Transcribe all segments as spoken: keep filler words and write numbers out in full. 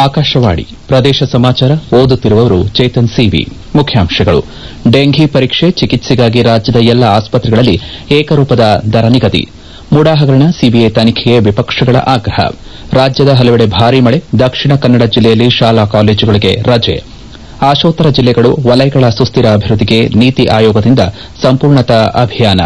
ಆಕಾಶವಾಣಿ ಪ್ರದೇಶ ಸಮಾಚಾರ ಓದುತ್ತಿರುವವರು ಚೇತನ್ ಸಿವಿ. ಮುಖ್ಯಾಂಶಗಳು. ಡೆಂಘಿ ಪರೀಕ್ಷೆ ಚಿಕಿತ್ಸೆಗಾಗಿ ರಾಜ್ಯದ ಎಲ್ಲ ಆಸ್ಪತ್ರೆಗಳಲ್ಲಿ ಏಕರೂಪದ ದರ ನಿಗದಿ. ಮೂಡಾ ಹಗರಣ ಸಿಬಿಐ ತನಿಖೆಗೆ ವಿಪಕ್ಷಗಳ ಆಗ್ರಹ. ರಾಜ್ಯದ ಹಲವೆಡೆ ಭಾರೀ ಮಳೆ. ದಕ್ಷಿಣ ಕನ್ನಡ ಜಿಲ್ಲೆಯಲ್ಲಿ ಶಾಲಾ ಕಾಲೇಜುಗಳಿಗೆ ರಜೆ. ಆಶೋತ್ತರ ಜಿಲ್ಲೆಗಳು ವಲಯಗಳ ಸುಸ್ತಿರ ಅಭಿವೃದ್ಧಿಗೆ ನೀತಿ ಆಯೋಗದಿಂದ ಸಂಪೂರ್ಣತಾ ಅಭಿಯಾನ.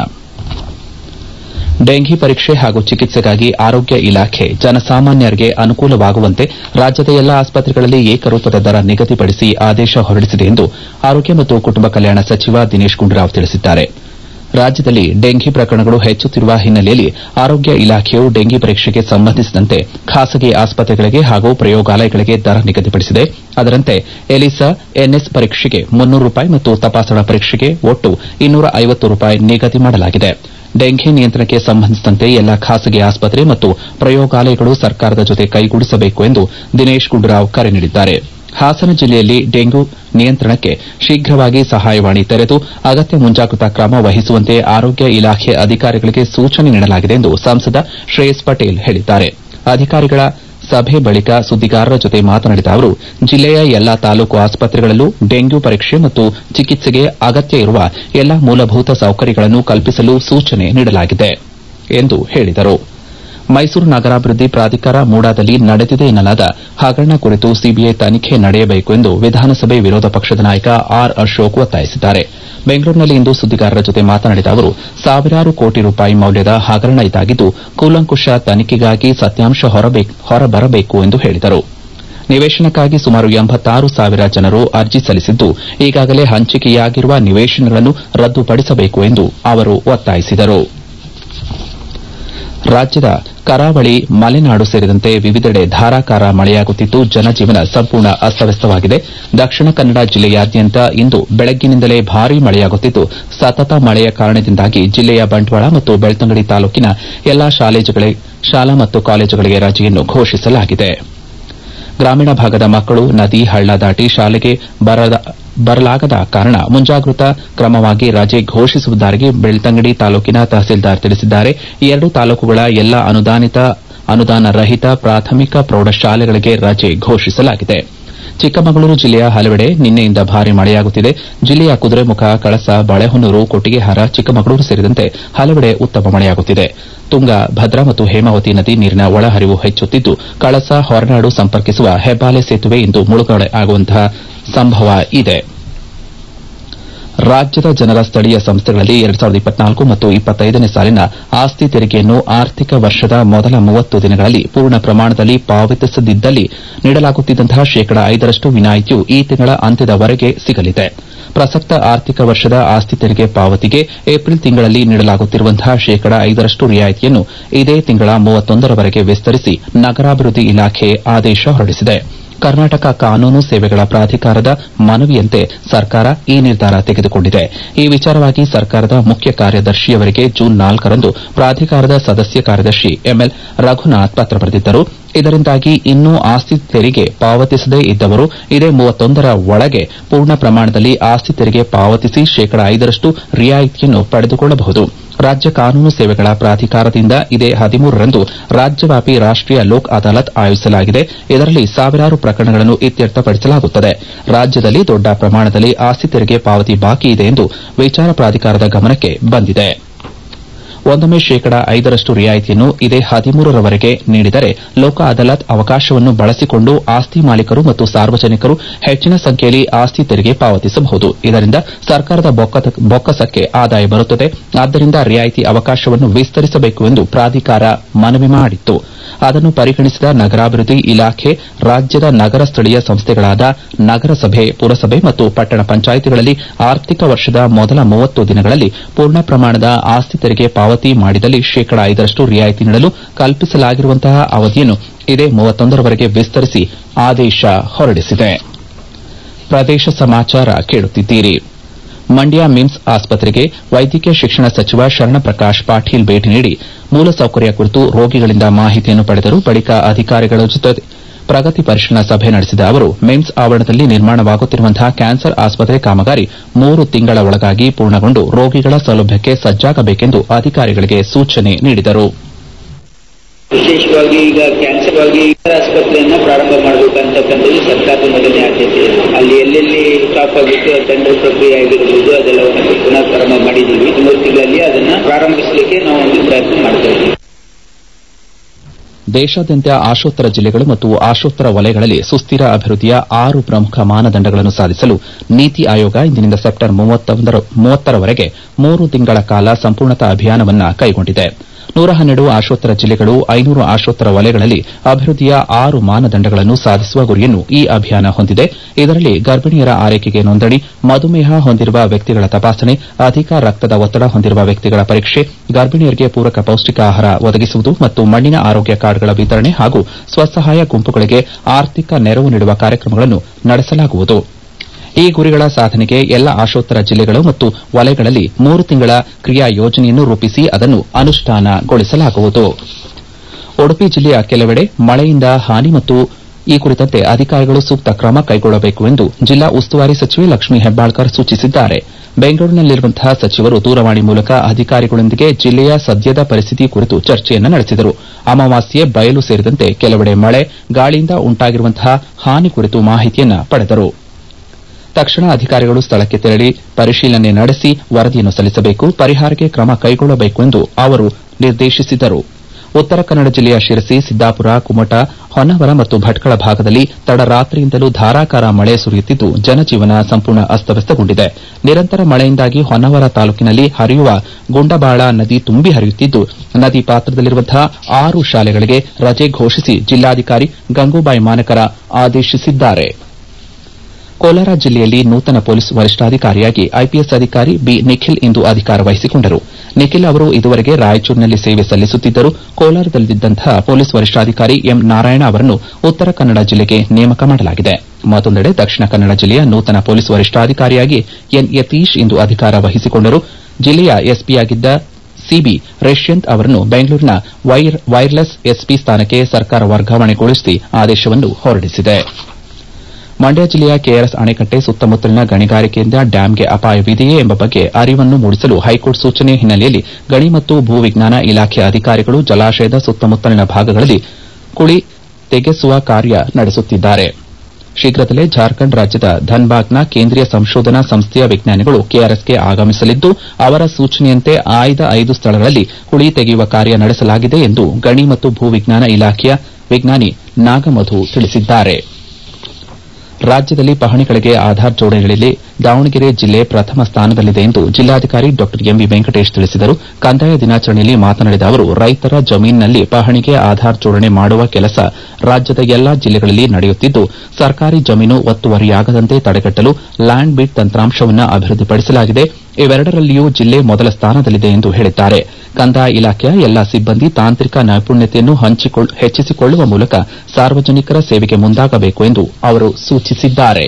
ಡೆಂಘಿ ಪರೀಕ್ಷೆ ಹಾಗೂ ಚಿಕಿತ್ಸೆಗಾಗಿ ಆರೋಗ್ಯ ಇಲಾಖೆ ಜನಸಾಮಾನ್ಯರಿಗೆ ಅನುಕೂಲವಾಗುವಂತೆ ರಾಜ್ಯದ ಎಲ್ಲಾ ಆಸ್ಪತ್ರೆಗಳಲ್ಲಿ ಏಕರೂಪದ ದರ ನಿಗದಿಪಡಿಸಿ ಆದೇಶ ಹೊರಡಿಸಿದೆ ಎಂದು ಆರೋಗ್ಯ ಮತ್ತು ಕುಟುಂಬ ಕಲ್ಯಾಣ ಸಚಿವ ದಿನೇಶ್ ಗುಂಡೂರಾವ್ ತಿಳಿಸಿದ್ದಾರೆ. ರಾಜ್ಯದಲ್ಲಿ ಡೆಂಘಿ ಪ್ರಕರಣಗಳು ಹೆಚ್ಚುತ್ತಿರುವ ಹಿನ್ನೆಲೆಯಲ್ಲಿ ಆರೋಗ್ಯ ಇಲಾಖೆಯು ಡೆಂಘಿ ಪರೀಕ್ಷೆಗೆ ಸಂಬಂಧಿಸಿದಂತೆ ಖಾಸಗಿ ಆಸ್ಪತ್ರೆಗಳಿಗೆ ಹಾಗೂ ಪ್ರಯೋಗಾಲಯಗಳಿಗೆ ದರ ನಿಗದಿಪಡಿಸಿದೆ. ಅದರಂತೆ ಎಲಿಸಾ ಎನ್ಎಸ್ ಪರೀಕ್ಷೆಗೆ ಮುನ್ನೂರು ರೂಪಾಯಿ ಮತ್ತು ತಪಾಸಣಾ ಪರೀಕ್ಷೆಗೆ ಒಟ್ಟು ಇನ್ನೂರ ಐವತ್ತು ರೂಪಾಯಿ ನಿಗದಿ ಮಾಡಲಾಗಿದೆ. ಡೆಂಘಿ ನಿಯಂತ್ರಣಕ್ಕೆ ಸಂಬಂಧಿಸಿದಂತೆ ಎಲ್ಲಾ ಖಾಸಗಿ ಆಸ್ಪತ್ರೆ ಮತ್ತು ಪ್ರಯೋಗಾಲಯಗಳು ಸರ್ಕಾರದ ಜೊತೆ ಕೈಗೂಡಿಸಬೇಕು ಎಂದು ದಿನೇಶ್ ಗುಂಡೂರಾವ್ ಕರೆ ನೀಡಿದ್ದಾರೆ. ಹಾಸನ ಜಿಲ್ಲೆಯಲ್ಲಿ ಡೆಂಗು ನಿಯಂತ್ರಣಕ್ಕೆ ಶೀಘ್ರವಾಗಿ ಸಹಾಯವಾಣಿ ತೆರೆದು ಅಗತ್ಯ ಮುಂಜಾಗ್ರತಾ ಕ್ರಮ ವಹಿಸುವಂತೆ ಆರೋಗ್ಯ ಇಲಾಖೆ ಅಧಿಕಾರಿಗಳಿಗೆ ಸೂಚನೆ ನೀಡಲಾಗಿದೆ ಎಂದು ಸಂಸದ ಶ್ರೇಯಸ್ ಪಟೇಲ್ ಹೇಳಿದ್ದಾರೆ. ಅಧಿಕಾರಿಗಳ ಸಭೆ ಬಳಿಕ ಸುದ್ದಿಗಾರರ ಜೊತೆ ಮಾತನಾಡಿದ ಅವರು, ಜಿಲ್ಲೆಯ ಎಲ್ಲಾ ತಾಲೂಕು ಆಸ್ಪತ್ರೆಗಳಲ್ಲೂ ಡೆಂಗ್ಯೂ ಪರೀಕ್ಷೆ ಮತ್ತು ಚಿಕಿತ್ಸೆಗೆ ಅಗತ್ಯ ಇರುವ ಎಲ್ಲಾ ಮೂಲಭೂತ ಸೌಕರ್ಯಗಳನ್ನು ಕಲ್ಪಿಸಲು ಸೂಚನೆ ನೀಡಲಾಗಿದೆ ಎಂದು ಹೇಳಿದರು. ಮೈಸೂರು ನಗರಾಭಿವೃದ್ಧಿ ಪ್ರಾಧಿಕಾರ ಮೂಡಾದಲ್ಲಿ ನಡೆದಿದೆ ಎನ್ನಲಾದ ಹಗರಣ ಕುರಿತು ಸಿಬಿಐ ತನಿಖೆ ನಡೆಯಬೇಕು ಎಂದು ವಿಧಾನಸಭೆ ವಿರೋಧ ಪಕ್ಷದ ನಾಯಕ ಆರ್ ಅಶೋಕ್ ಒತ್ತಾಯಿಸಿದ್ದಾರೆ. ಬೆಂಗಳೂರಿನಲ್ಲಿಂದು ಸುದ್ದಿಗಾರರ ಜೊತೆ ಮಾತನಾಡಿದ ಅವರು, ಸಾವಿರಾರು ಕೋಟಿ ರೂಪಾಯಿ ಮೌಲ್ಯದ ಹಗರಣ ಇದಾಗಿದ್ದು ಕೂಲಂಕುಷ ತನಿಖೆಗಾಗಿ ಸತ್ಯಾಂಶ ಹೊರಬರಬೇಕು ಎಂದು ಹೇಳಿದರು. ನಿವೇಶನಕ್ಕಾಗಿ ಸುಮಾರು ಎಂಬತ್ತಾರು ಸಾವಿರ ಜನರು ಅರ್ಜಿ ಸಲ್ಲಿಸಿದ್ದು ಈಗಾಗಲೇ ಹಂಚಿಕೆಯಾಗಿರುವ ನಿವೇಶನಗಳನ್ನು ರದ್ದುಪಡಿಸಬೇಕು ಎಂದು ಅವರು ಒತ್ತಾಯಿಸಿದರು. ರಾಜ್ಯದ ಕರಾವಳಿ, ಮಲೆನಾಡು ಸೇರಿದಂತೆ ವಿವಿಧೆಡೆ ಧಾರಾಕಾರ ಮಳೆಯಾಗುತ್ತಿದ್ದು ಜನಜೀವನ ಸಂಪೂರ್ಣ ಅಸ್ತವ್ಯಸ್ತವಾಗಿದೆ. ದಕ್ಷಿಣ ಕನ್ನಡ ಜಿಲ್ಲೆಯಾದ್ಯಂತ ಇಂದು ಬೆಳಗ್ಗಿನಿಂದಲೇ ಭಾರೀ ಮಳೆಯಾಗುತ್ತಿದ್ದು ಸತತ ಮಳೆಯ ಕಾರಣದಿಂದಾಗಿ ಜಿಲ್ಲೆಯ ಬಂಟ್ವಾಳ ಮತ್ತು ಬೆಳ್ತಂಗಡಿ ತಾಲೂಕಿನ ಎಲ್ಲಾ ಶಾಲಾ ಮತ್ತು ಕಾಲೇಜುಗಳಿಗೆ ರಜೆಯನ್ನು ಘೋಷಿಸಲಾಗಿದೆ. ಗ್ರಾಮೀಣ ಭಾಗದ ಮಕ್ಕಳು ನದಿ, ಹಳ್ಳ ದಾಟಿ ಶಾಲೆಗೆ ಬರಲಾಗದ ಕಾರಣ ಮುಂಜಾಗ್ರತಾ ಕ್ರಮವಾಗಿ ರಜೆ ಘೋಷಿಸುವುದಾಗಿ ಬೆಳ್ತಂಗಡಿ ತಾಲೂಕಿನ ತಹಸೀಲ್ದಾರ್ ತಿಳಿಸಿದ್ದಾರೆ. ಎರಡು ತಾಲೂಕುಗಳ ಎಲ್ಲಾ ಅನುದಾನಿತ, ಅನುದಾನ ರಹಿತ ಪ್ರಾಥಮಿಕ ಪ್ರೌಢಶಾಲೆಗಳಿಗೆ ರಜೆ ಘೋಷಿಸಲಾಗಿದೆ. ಚಿಕ್ಕಮಗಳೂರು ಜಿಲ್ಲೆಯ ಹಲವೆಡೆ ನಿನ್ನೆಯಿಂದ ಭಾರೀ ಮಳೆಯಾಗುತ್ತಿದೆ. ಜಿಲ್ಲೆಯ ಕುದುರೆಮುಖ, ಕಳಸ, ಬಾಳೆಹೊನ್ನೂರು, ಕೊಟ್ಟಿಗೆಹಾರ, ಚಿಕ್ಕಮಗಳೂರು ಸೇರಿದಂತೆ ಹಲವೆಡೆ ಉತ್ತಮ ಮಳೆಯಾಗುತ್ತಿದೆ. ತುಂಗ, ಭದ್ರಾ ಮತ್ತು ಹೇಮಾವತಿ ನದಿ ನೀರಿನ ಒಳಹರಿವು ಹೆಚ್ಚುತ್ತಿದ್ದು ಕಳಸ, ಹೊರನಾಡು ಸಂಪರ್ಕಿಸುವ ಹೆಬ್ಬಾಲೆ ಸೇತುವೆ ಇಂದು ಮುಳುಗಡೆಯಾಗುವಂತಹ ಸಂಭವ ಇದೆ. ರಾಜ್ಯದ ಜನರ ಸ್ಥಳೀಯ ಸಂಸ್ಥೆಗಳಲ್ಲಿ ಎರಡು ಸಾವಿರದ ಇಪ್ಪತ್ನಾಲ್ಕು ಮತ್ತು ಇಪ್ಪತ್ತೈದನೇ ಸಾಲಿನ ಆಸ್ತಿ ತೆರಿಗೆಯನ್ನು ಆರ್ಥಿಕ ವರ್ಷದ ಮೊದಲ ಮೂವತ್ತು ದಿನಗಳಲ್ಲಿ ಪೂರ್ಣ ಪ್ರಮಾಣದಲ್ಲಿ ಪಾವತಿಸದಿದ್ದಲ್ಲಿ ನೀಡಲಾಗುತ್ತಿದ್ದಂತಹ ಶೇಕಡಾ ಐದರಷ್ಟು ವಿನಾಯಿತಿಯು ಈ ತಿಂಗಳ ಅಂತ್ಯದವರೆಗೆ ಸಿಗಲಿದೆ. ಪ್ರಸಕ್ತ ಆರ್ಥಿಕ ವರ್ಷದ ಆಸ್ತಿ ತೆರಿಗೆ ಪಾವತಿಗೆ ಏಪ್ರಿಲ್ ತಿಂಗಳಲ್ಲಿ ನೀಡಲಾಗುತ್ತಿರುವಂತಹ ಶೇಕಡಾ ಐದರಷ್ಟು ರಿಯಾಯಿತಿಯನ್ನು ಇದೇ ತಿಂಗಳ ಮೂವತ್ತೊಂದರವರೆಗೆ ವಿಸ್ತರಿಸಿ ನಗರಾಭಿವೃದ್ಧಿ ಇಲಾಖೆ ಆದೇಶ ಹೊರಡಿಸಿದೆ. ಕರ್ನಾಟಕ ಕಾನೂನು ಸೇವೆಗಳ ಪ್ರಾಧಿಕಾರದ ಮನವಿಯಂತೆ ಸರ್ಕಾರ ಈ ನಿರ್ಧಾರ ತೆಗೆದುಕೊಂಡಿದೆ. ಈ ವಿಚಾರವಾಗಿ ಸರ್ಕಾರದ ಮುಖ್ಯ ಕಾರ್ಯದರ್ಶಿಯವರಿಗೆ ಜೂನ್ ನಾಲ್ಕರಂದು ಪ್ರಾಧಿಕಾರದ ಸದಸ್ಯ ಕಾರ್ಯದರ್ಶಿ ಎಂಎಲ್ ರಘುನಾಥ್ ಪತ್ರ ಬರೆದಿದ್ದರು. ಇದರಿಂದಾಗಿ ಇನ್ನೂ ಆಸ್ತಿ ತೆರಿಗೆ ಪಾವತಿಸದೇ ಇದ್ದವರು ಇದೇ ಮೂವತ್ತೊಂದರ ಒಳಗೆ ಪೂರ್ಣ ಪ್ರಮಾಣದಲ್ಲಿ ಆಸ್ತಿ ತೆರಿಗೆ ಪಾವತಿಸಿ ಶೇಕಡಾ ಐದರಷ್ಟು ರಿಯಾಯಿತಿಯನ್ನು ಪಡೆದುಕೊಳ್ಳಬಹುದು. ರಾಜ್ಯ ಕಾನೂನು ಸೇವೆಗಳ ಪ್ರಾಧಿಕಾರದಿಂದ ಇದೇ ಹದಿಮೂರರಂದು ರಾಜ್ಯವ್ಯಾಪಿ ರಾಷ್ಟೀಯ ಲೋಕ್ ಅದಾಲತ್ ಆಯೋಜಿಸಲಾಗಿದೆ. ಇದರಲ್ಲಿ ಸಾವಿರಾರು ಪ್ರಕರಣಗಳನ್ನು ಇತ್ಯರ್ಥಪಡಿಸಲಾಗುತ್ತದೆ. ರಾಜ್ಯದಲ್ಲಿ ದೊಡ್ಡ ಪ್ರಮಾಣದಲ್ಲಿ ಆಸ್ತಿ ತೆರಿಗೆ ಪಾವತಿ ಬಾಕಿ ಇದೆ ಎಂದು ವಿಚಾರ ಪ್ರಾಧಿಕಾರದ ಗಮನಕ್ಕೆ ಬಂದಿದೆ. ಒಂದೊಮ್ಮೆ ಶೇಕಡಾ ಐದರಷ್ಟು ರಿಯಾಯಿತಿಯನ್ನು ಇದೇ ಹದಿಮೂರರವರೆಗೆ ನೀಡಿದರೆ ಲೋಕ ಅದಾಲತ್ ಅವಕಾಶವನ್ನು ಬಳಸಿಕೊಂಡು ಆಸ್ತಿ ಮಾಲೀಕರು ಮತ್ತು ಸಾರ್ವಜನಿಕರು ಹೆಚ್ಚಿನ ಸಂಖ್ಯೆಯಲ್ಲಿ ಆಸ್ತಿ ತೆರಿಗೆ ಪಾವತಿಸಬಹುದು. ಇದರಿಂದ ಸರ್ಕಾರದ ಬೊಕ್ಕಸಕ್ಕೆ ಆದಾಯ ಬರುತ್ತದೆ. ಆದ್ದರಿಂದ ರಿಯಾಯಿತಿ ಅವಕಾಶವನ್ನು ವಿಸ್ತರಿಸಬೇಕು ಎಂದು ಪ್ರಾಧಿಕಾರ ಮನವಿ ಮಾಡಿತ್ತು. ಅದನ್ನು ಪರಿಗಣಿಸಿದ ನಗರಾಭಿವೃದ್ಧಿ ಇಲಾಖೆ ರಾಜ್ಯದ ನಗರ ಸ್ಥಳೀಯ ಸಂಸ್ಥೆಗಳಾದ ನಗರಸಭೆ, ಪುರಸಭೆ ಮತ್ತು ಪಟ್ಟಣ ಪಂಚಾಯಿತಿಗಳಲ್ಲಿ ಆರ್ಥಿಕ ವರ್ಷದ ಮೊದಲ ಮೂವತ್ತು ದಿನಗಳಲ್ಲಿ ಪೂರ್ಣ ಪ್ರಮಾಣದ ಆಸ್ತಿ ತೆರಿಗೆ ಪಾವತಿ ಮಾಡಿದಲ್ಲಿ ಶೇಕಡಾ ಐದರಷ್ಟು ರಿಯಾಯಿತಿ ನೀಡಲು ಕಲ್ಪಿಸಲಾಗಿರುವಂತಹ ಅವಧಿಯನ್ನು ಇದೇ ಮೂವತ್ತೊಂದರವರೆಗೆ ವಿಸ್ತರಿಸಿ ಆದೇಶ ಹೊರಡಿಸಿದೆ. ಪ್ರದೇಶ ಸಮಾಚಾರ ಕೇಳುತ್ತಿದ್ದೀರಿ. ಮಂಡ್ಯ ಮಿಮ್ಸ್ ಆಸ್ಪತ್ರೆಗೆ ವೈದ್ಯಕೀಯ ಶಿಕ್ಷಣ ಸಚಿವ ಶರಣಪ್ರಕಾಶ್ ಪಾಟೀಲ್ ಭೇಟಿ ನೀಡಿ ಮೂಲಸೌಕರ್ಯ ಕುರಿತು ರೋಗಿಗಳಿಂದ ಮಾಹಿತಿಯನ್ನು ಪಡೆದರು. ಬಳಿಕ ಅಧಿಕಾರಿಗಳ ಜೊತೆ ಪ್ರಗತಿ ಪರಿಶೀಲನಾ ಸಭೆ ನಡೆಸಿದ ಅವರು ಮಿಮ್ಸ್ ಆವರಣದಲ್ಲಿ ನಿರ್ಮಾಣವಾಗುತ್ತಿರುವಂತಹ ಕ್ಯಾನ್ಸರ್ ಆಸ್ಪತ್ರೆ ಕಾಮಗಾರಿ ಮೂರು ತಿಂಗಳ ಒಳಗಾಗಿ ಪೂರ್ಣಗೊಂಡು ರೋಗಿಗಳ ಸೌಲಭ್ಯಕ್ಕೆ ಸಜ್ಜಾಗಬೇಕೆಂದು ಅಧಿಕಾರಿಗಳಿಗೆ ಸೂಚನೆ ನೀಡಿದರು. ವಿಶೇಷವಾಗಿ ಈಗ ಕ್ಯಾನ್ಸರ್ ಮುಂಚಿತವಾಗಿ ಆಸ್ಪತ್ರೆಯನ್ನ ಪ್ರಾರಂಭ ಮಾಡಬೇಕಂತಕ್ಕಂಥದ್ದು ಸರ್ಕಾರದ ಮೊದಲನೇ ಆದ್ಯತೆ. ಅಲ್ಲಿ ಎಲ್ಲೆಲ್ಲಿ ಸ್ಟಾಪ್ ಆಗಿತ್ತು ಟೆಂಡರ್ ಪ್ರಕ್ರಿಯೆ ಆಗಿರಬಹುದು ಅದೆಲ್ಲವನ್ನು ಪುನಃ ಪ್ರಾರಂಭ ಮಾಡಿದ್ದೀವಿ. ಮೂರು ತಿಂಗಳಲ್ಲಿ ಅದನ್ನ ಪ್ರಾರಂಭಿಸಲಿಕ್ಕೆ ನಾವು ಒಂದು ಪ್ರಯತ್ನ ಮಾಡ್ತಾ ಇದ್ದೀವಿ. ದೇಶಾದ್ಯಂತ ಆಶೋತ್ತರ ಜಿಲ್ಲೆಗಳು ಮತ್ತು ಆಶೋತ್ತರ ವಲಯಗಳಲ್ಲಿ ಸುಸ್ಥಿರ ಅಭಿವೃದ್ಧಿಯ ಆರು ಪ್ರಮುಖ ಮಾನದಂಡಗಳನ್ನು ಸಾಧಿಸಲು ನೀತಿ ಆಯೋಗ ಇಂದಿನಿಂದ ಸೆಪ್ಟೆಂಬರ್ ಮೂವತ್ತರವರೆಗೆ ಮೂರು ತಿಂಗಳ ಕಾಲ ಸಂಪೂರ್ಣತಾ ಅಭಿಯಾನವನ್ನು ಕೈಗೊಂಡಿದೆ. ನೂರ ಹನ್ನೆರಡು ಆಶೋತ್ತರ ಜಿಲ್ಲೆಗಳು ಐನೂರು ಆಶೋತ್ತರ ವಲಯಗಳಲ್ಲಿ ಅಭಿವೃದ್ಧಿಯ ಆರು ಮಾನದಂಡಗಳನ್ನು ಸಾಧಿಸುವ ಗುರಿಯನ್ನು ಈ ಅಭಿಯಾನ ಹೊಂದಿದೆ. ಇದರಲ್ಲಿ ಗರ್ಭಿಣಿಯರ ಆರೈಕೆಗೆ ನೋಂದಣಿ, ಮಧುಮೇಹ ಹೊಂದಿರುವ ವ್ಯಕ್ತಿಗಳ ತಪಾಸಣೆ, ಅಧಿಕ ರಕ್ತದ ಒತ್ತಡ ಹೊಂದಿರುವ ವ್ಯಕ್ತಿಗಳ ಪರೀಕ್ಷೆ, ಗರ್ಭಿಣಿಯರಿಗೆ ಪೂರಕ ಪೌಷ್ಟಿಕ ಆಹಾರ ಒದಗಿಸುವುದು ಮತ್ತು ಮಣ್ಣಿನ ಆರೋಗ್ಯ ಕಾರ್ಡ್ಗಳ ವಿತರಣೆ ಹಾಗೂ ಸ್ವಸಹಾಯ ಗುಂಪುಗಳಿಗೆ ಆರ್ಥಿಕ ನೆರವು ನೀಡುವ ಕಾರ್ಯಕ್ರಮಗಳನ್ನು ನಡೆಸಲಾಗುವುದು. ಈ ಗುರಿಗಳ ಸಾಧನೆಗೆ ಎಲ್ಲ ಆಶೋತ್ತರ ಜಿಲ್ಲೆಗಳು ಮತ್ತು ವಲಯಗಳಲ್ಲಿ ಮೂರು ತಿಂಗಳ ಕ್ರಿಯಾ ಯೋಜನೆಯನ್ನು ರೂಪಿಸಿ ಅದನ್ನು ಅನುಷ್ಠಾನಗೊಳಿಸಲಾಗುವುದು. ಉಡುಪಿ ಜಿಲ್ಲೆಯ ಕೆಲವೆಡೆ ಮಳೆಯಿಂದ ಹಾನಿ ಮತ್ತು ಈ ಕುರಿತಂತೆ ಅಧಿಕಾರಿಗಳು ಸೂಕ್ತ ಕ್ರಮ ಕೈಗೊಳ್ಳಬೇಕು ಎಂದು ಜಿಲ್ಲಾ ಉಸ್ತುವಾರಿ ಸಚಿವೆ ಲಕ್ಷ್ಮೀ ಹೆಬ್ಬಾಳ್ಕರ್ ಸೂಚಿಸಿದ್ದಾರೆ. ಬೆಂಗಳೂರಿನಲ್ಲಿರುವಂತಹ ಸಚಿವರು ದೂರವಾಣಿ ಮೂಲಕ ಅಧಿಕಾರಿಗಳೊಂದಿಗೆ ಜಿಲ್ಲೆಯ ಸದ್ಯದ ಪರಿಸ್ಥಿತಿ ಕುರಿತು ಚರ್ಚೆಯನ್ನು ನಡೆಸಿದರು. ಅಮಾವಾಸ್ಯೆ, ಬಯಲು ಸೇರಿದಂತೆ ಕೆಲವೆಡೆ ಮಳೆ, ಗಾಳಿಯಿಂದ ಉಂಟಾಗಿರುವಂತಹ ಹಾನಿ ಕುರಿತು ಮಾಹಿತಿಯನ್ನು ಪಡೆದರು. ತಕ್ಷಣ ಅಧಿಕಾರಿಗಳು ಸ್ಥಳಕ್ಕೆ ತೆರಳಿ ಪರಿಶೀಲನೆ ನಡೆಸಿ ವರದಿಯನ್ನು ಸಲ್ಲಿಸಬೇಕು, ಪರಿಹಾರಕ್ಕೆ ಕ್ರಮ ಕೈಗೊಳ್ಳಬೇಕು ಎಂದು ಅವರು ನಿರ್ದೇಶಿಸಿದರು. ಉತ್ತರ ಕನ್ನಡ ಜಿಲ್ಲೆಯ ಶಿರಸಿ, ಸಿದ್ದಾಪುರ, ಕುಮಟಾ, ಹೊನ್ನಾವರ ಮತ್ತು ಭಟ್ಕಳ ಭಾಗದಲ್ಲಿ ತಡರಾತ್ರಿಯಿಂದಲೂ ಧಾರಾಕಾರ ಮಳೆ ಸುರಿಯುತ್ತಿದ್ದು ಜನಜೀವನ ಸಂಪೂರ್ಣ ಅಸ್ತವ್ಯಸ್ತಗೊಂಡಿದೆ. ನಿರಂತರ ಮಳೆಯಿಂದಾಗಿ ಹೊನ್ನಾವರ ತಾಲೂಕಿನಲ್ಲಿ ಹರಿಯುವ ಗುಂಡಬಾಳ ನದಿ ತುಂಬಿ ಹರಿಯುತ್ತಿದ್ದು ನದಿ ಪಾತ್ರದಲ್ಲಿರುವಂತಹ ಆರು ಶಾಲೆಗಳಿಗೆ ರಜೆ ಘೋಷಿಸಿ ಜಿಲ್ಲಾಧಿಕಾರಿ ಗಂಗೂಬಾಯಿ ಮಾನಕರ ಆದೇಶಿಸಿದ್ದಾರೆ. ಕೋಲಾರ ಜಿಲ್ಲೆಯಲ್ಲಿ ನೂತನ ಪೊಲೀಸ್ ವರಿಷ್ಠಾಧಿಕಾರಿಯಾಗಿ ಐಪಿಎಸ್ ಅಧಿಕಾರಿ ಬಿ ನಿಖಿಲ್ ಇಂದು ಅಧಿಕಾರ ವಹಿಸಿಕೊಂಡರು. ನಿಖಿಲ್ ಅವರು ಇದುವರೆಗೆ ರಾಯಚೂರಿನಲ್ಲಿ ಸೇವೆ ಸಲ್ಲಿಸುತ್ತಿದ್ದರು. ಕೋಲಾರದಲ್ಲಿದ್ದಂತಹ ಪೊಲೀಸ್ ವರಿಷ್ಠಾಧಿಕಾರಿ ಎಂ ನಾರಾಯಣ ಅವರನ್ನು ಉತ್ತರ ಕನ್ನಡ ಜಿಲ್ಲೆಗೆ ನೇಮಕ ಮಾಡಲಾಗಿದೆ. ಮತ್ತೊಂದೆಡೆ ದಕ್ಷಿಣ ಕನ್ನಡ ಜಿಲ್ಲೆಯ ನೂತನ ಪೊಲೀಸ್ ವರಿಷ್ಠಾಧಿಕಾರಿಯಾಗಿ ಎನ್ ಯತೀಶ್ ಇಂದು ಅಧಿಕಾರ ವಹಿಸಿಕೊಂಡರು. ಜಿಲ್ಲೆಯ ಎಸ್ಪಿಯಾಗಿದ್ದ ಸಿಬಿ ರೇಷ್ಯಂತ್ ಅವರನ್ನು ಬೆಂಗಳೂರಿನ ವೈರ್ಲೆಸ್ ಎಸ್ಪಿ ಸ್ಥಾನಕ್ಕೆ ಸರ್ಕಾರ ವರ್ಗಾವಣೆಗೊಳಿಸಿ ಆದೇಶವನ್ನು ಹೊರಡಿಸಿದೆ. ಮಂಡ್ಯ ಜಿಲ್ಲೆಯ ಕೆಆರ್ಎಸ್ ಅಣೆಕಟ್ಟೆ ಸುತ್ತಮುತ್ತಲಿನ ಗಣಿಗಾರಿಕೆಯಿಂದ ಡ್ಯಾಂಗೆ ಅಪಾಯವಿದೆಯೇ ಎಂಬ ಬಗ್ಗೆ ಅರಿವನ್ನು ಮೂಡಿಸಲು ಹೈಕೋರ್ಟ್ ಸೂಚನೆ ಹಿನ್ನೆಲೆಯಲ್ಲಿ ಗಣಿ ಮತ್ತು ಭೂವಿಜ್ಞಾನ ಇಲಾಖೆ ಅಧಿಕಾರಿಗಳು ಜಲಾಶಯದ ಸುತ್ತಮುತ್ತಲಿನ ಭಾಗಗಳಲ್ಲಿ ಕುಳಿ ತೆಗೆಸುವ ಕಾರ್ಯ ನಡೆಸುತ್ತಿದ್ದಾರೆ. ಶೀಘ್ರದಲ್ಲೇ ಜಾರ್ಖಂಡ್ ರಾಜ್ಯದ ಧನ್ಬಾದ್ನ ಕೇಂದ್ರೀಯ ಸಂಶೋಧನಾ ಸಂಸ್ಥೆಯ ವಿಜ್ಞಾನಿಗಳು ಕೆಆರ್ಎಸ್ಗೆ ಆಗಮಿಸಲಿದ್ದು ಅವರ ಸೂಚನೆಯಂತೆ ಆಯ್ದ ಐದು ಸ್ಥಳಗಳಲ್ಲಿ ಕುಳಿ ತೆಗೆಯುವ ಕಾರ್ಯ ನಡೆಸಲಾಗಿದೆ ಎಂದು ಗಣಿ ಮತ್ತು ಭೂವಿಜ್ಞಾನ ಇಲಾಖೆಯ ವಿಜ್ಞಾನಿ ನಾಗಮಧು ತಿಳಿಸಿದ್ದಾರೆ. ರಾಜ್ಯದಲ್ಲಿ ಪಹಣಿಗಳಿಗೆ ಆಧಾರ್ ಜೋಡಣೆಯಲ್ಲಿ ದಾವಣಗೆರೆ ಜಿಲ್ಲೆ ಪ್ರಥಮ ಸ್ಥಾನದಲ್ಲಿದೆ ಎಂದು ಜಿಲ್ಲಾಧಿಕಾರಿ ಡಾ ಎಂವಿ ವೆಂಕಟೇಶ್ ತಿಳಿಸಿದರು. ಕಂದಾಯ ದಿನಾಚರಣೆಯಲ್ಲಿ ಮಾತನಾಡಿದ ಅವರು, ರೈತರ ಜಮೀನಿನಲ್ಲಿ ಪಹಣಿಗೆ ಆಧಾರ್ ಜೋಡಣೆ ಮಾಡುವ ಕೆಲಸ ರಾಜ್ಯದ ಎಲ್ಲಾ ಜಿಲ್ಲೆಗಳಲ್ಲಿ ನಡೆಯುತ್ತಿದ್ದು ಸರ್ಕಾರಿ ಜಮೀನು ಒತ್ತುವರಿಯಾಗದಂತೆ ತಡೆಗಟ್ಟಲು ಲ್ಯಾಂಡ್ ಬಿಡ್ ತಂತ್ರಾಂಶವನ್ನು ಅಭಿವೃದ್ಧಿಪಡಿಸಲಾಗಿದೆ. ಇವೆರಡರಲ್ಲಿಯೂ ಜಿಲ್ಲೆ ಮೊದಲ ಸ್ಥಾನದಲ್ಲಿದೆ ಎಂದು ಹೇಳಿದ್ದಾರೆ. ಕಂದಾಯ ಇಲಾಖೆಯ ಎಲ್ಲಾ ಸಿಬ್ಬಂದಿ ತಾಂತ್ರಿಕ ನೈಪುಣ್ಯತೆಯನ್ನು ಹೆಚ್ಚಿಸಿಕೊಳ್ಳುವ ಮೂಲಕ ಸಾರ್ವಜನಿಕರ ಸೇವೆಗೆ ಮುಂದಾಗಬೇಕು ಎಂದು ಅವರು ಸೂಚಿಸಿದ್ದಾರೆ.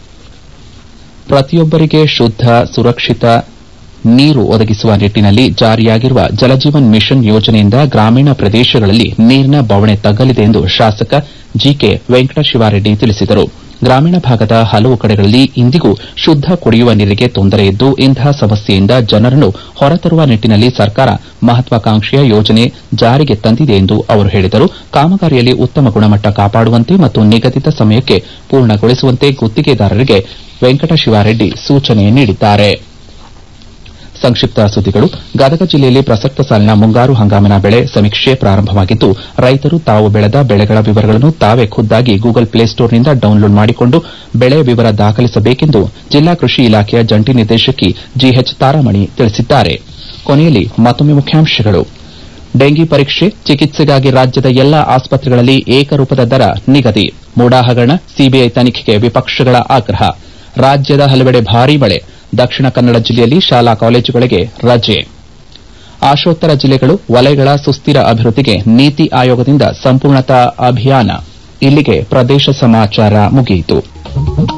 ಪ್ರತಿಯೊಬ್ಬರಿಗೆ ಶುದ್ದ, ಸುರಕ್ಷಿತ ನೀರು ಒದಗಿಸುವ ನಿಟ್ಟಿನಲ್ಲಿ ಜಾರಿಯಾಗಿರುವ ಜಲಜೀವನ್ ಮಿಷನ್ ಯೋಜನೆಯಿಂದ ಗ್ರಾಮೀಣ ಪ್ರದೇಶಗಳಲ್ಲಿ ನೀರಿನ ಬವಣೆ ತಗ್ಗಲಿದೆ ಎಂದು ಶಾಸಕ ಜಿಕೆ ವೆಂಕಟಶಿವಾರೆಡ್ಡಿ ತಿಳಿಸಿದರು. ಗ್ರಾಮೀಣ ಭಾಗದ ಹಲವು ಕಡೆಗಳಲ್ಲಿ ಇಂದಿಗೂ ಶುದ್ದ ಕುಡಿಯುವ ನೀರಿಗೆ ತೊಂದರೆ ಇದ್ದು ಇಂತಹ ಸಮಸ್ಯೆಯಿಂದ ಜನರನ್ನು ಹೊರತರುವ ನಿಟ್ಟಿನಲ್ಲಿ ಸರ್ಕಾರ ಮಹತ್ವಾಕಾಂಕ್ಷೆಯ ಯೋಜನೆ ಜಾರಿಗೆ ತಂದಿದೆ ಎಂದು ಅವರು ಹೇಳಿದರು. ಕಾಮಗಾರಿಯಲ್ಲಿ ಉತ್ತಮ ಗುಣಮಟ್ಟ ಕಾಪಾಡುವಂತೆ ಮತ್ತು ನಿಗದಿತ ಸಮಯಕ್ಕೆ ಪೂರ್ಣಗೊಳಿಸುವಂತೆ ಗುತ್ತಿಗೆದಾರರಿಗೆ ವೆಂಕಟಶಿವಾರೆಡ್ಡಿ ಸೂಚನೆ ನೀಡಿದ್ದಾರೆ. ಸಂಕ್ಷಿಪ್ತ ಸುದ್ದಿಗಳು. ಗದಗ ಜಿಲ್ಲೆಯಲ್ಲಿ ಪ್ರಸಕ್ತ ಸಾಲಿನ ಮುಂಗಾರು ಹಂಗಾಮಿನ ಬೆಳೆ ಸಮೀಕ್ಷೆ ಪ್ರಾರಂಭವಾಗಿದ್ದು ರೈತರು ತಾವು ಬೆಳೆದ ಬೆಳೆಗಳ ವಿವರಗಳನ್ನು ತಾವೇ ಖುದ್ದಾಗಿ ಗೂಗಲ್ ಪ್ಲೇಸ್ಟೋರ್ನಿಂದ ಡೌನ್ಲೋಡ್ ಮಾಡಿಕೊಂಡು ಬೆಳೆ ವಿವರ ದಾಖಲಿಸಬೇಕೆಂದು ಜಿಲ್ಲಾ ಕೃಷಿ ಇಲಾಖೆಯ ಜಂಟಿ ನಿರ್ದೇಶಕಿ ಜಿಎಚ್ ತಾರಾಮಣಿ ತಿಳಿಸಿದ್ದಾರೆ. ಕೊನೆಯಲ್ಲಿ ಮತ್ತೊಮ್ಮೆ ಮುಖ್ಯಾಂಶಗಳು. ಡೆಂಗಿ ಪರೀಕ್ಷೆ, ಚಿಕಿತ್ಸೆಗಾಗಿ ರಾಜ್ಯದ ಎಲ್ಲಾ ಆಸ್ಪತ್ರೆಗಳಲ್ಲಿ ಏಕರೂಪದ ದರ ನಿಗದಿ. ಮೂಡಾ ಹಗರಣ, ಸಿಬಿಐ ತನಿಖೆಗೆ ವಿಪಕ್ಷಗಳ ಆಗ್ರಹ. ರಾಜ್ಯದ ಹಲವೆಡೆ ಭಾರೀ ಮಳೆ. ದಕ್ಷಿಣ ಕನ್ನಡ ಜಿಲ್ಲೆಯಲ್ಲಿ ಶಾಲಾ ಕಾಲೇಜುಗಳಿಗೆ ರಜೆ. ಆಶೋತ್ತರ ಜಿಲ್ಲೆಗಳು, ವಲಯಗಳ ಸುಸ್ಥಿರ ಅಭಿವೃದ್ಧಿಗೆ ನೀತಿ ಆಯೋಗದಿಂದ ಸಂಪೂರ್ಣತಾ ಅಭಿಯಾನ. ಇಲ್ಲಿಗೆ ಪ್ರದೇಶ ಸಮಾಚಾರ ಮುಗಿಯಿತು.